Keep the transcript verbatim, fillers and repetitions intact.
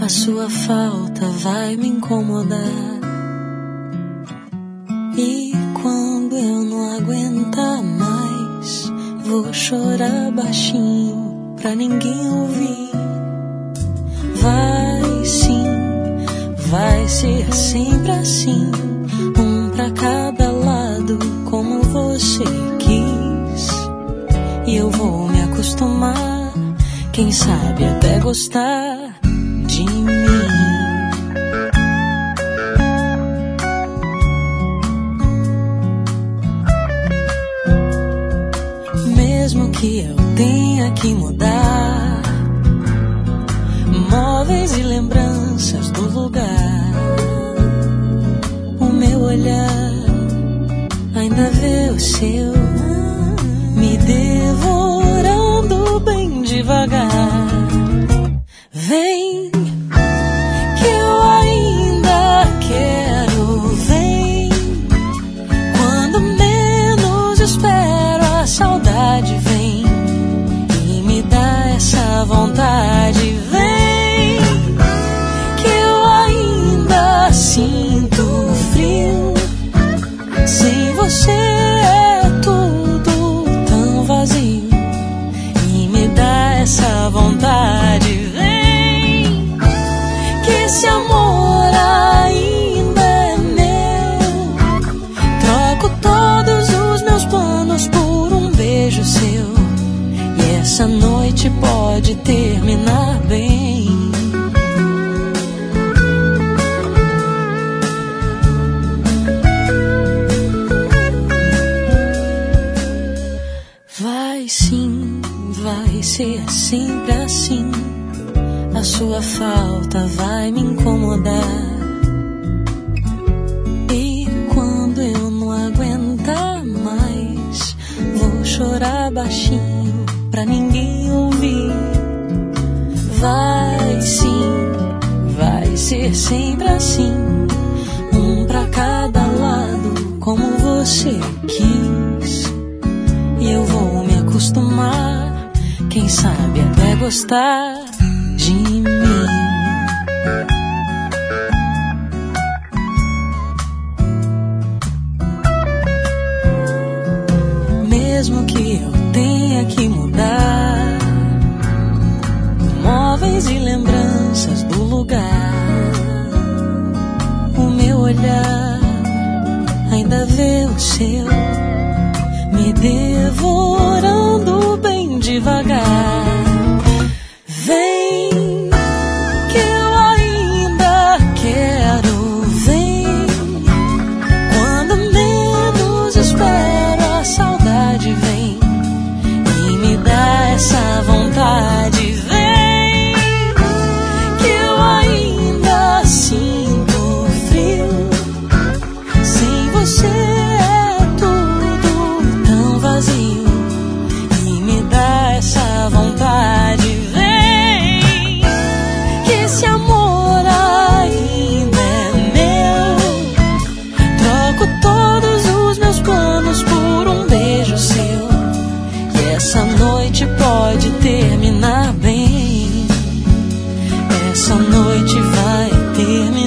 A sua falta vai me incomodar. E quando eu não aguentar mais, vou chorar baixinho pra ninguém ouvir. Vai sim, vai ser sempre assim, um pra cada lado, como você quis. E eu vou me acostumar, quem sabe até gostar de mim. Mesmo que eu tenha que mudar móveis e lembranças do lugar, o meu olhar ainda vê o seu me devorando bem devagar. Vem, que eu ainda quero, vem. Quando menos espero, a saudade vem e me dá essa vontade. Vem, que eu ainda sinto frio. Sem você é tudo tão vazio e me dá essa vontade. Esse amor ainda é meu. Troco todos os meus planos por um beijo seu. E essa noite pode terminar bem. Vai sim, vai ser sempre assim. A sua falta vai me incomodar. E quando eu não aguentar mais, vou chorar baixinho pra ninguém ouvir. Vai sim, vai ser sempre assim, um pra cada lado, como você quis. E eu vou me acostumar, quem sabe até gostar de mim. Mesmo que eu tenha que mudar móveis e lembranças do lugar, o meu olhar ainda vê o seu me devorando bem devagar. Vem, que eu ainda quero, vem. Quando menos espero, a saudade vem e me dá essa vontade. Vem, que eu ainda sinto frio. Sem você é tudo tão vazio e me dá essa vontade. Esse amor ainda é meu. Troco todos os meus planos por um beijo seu. E essa noite pode terminar bem. Essa noite vai terminar.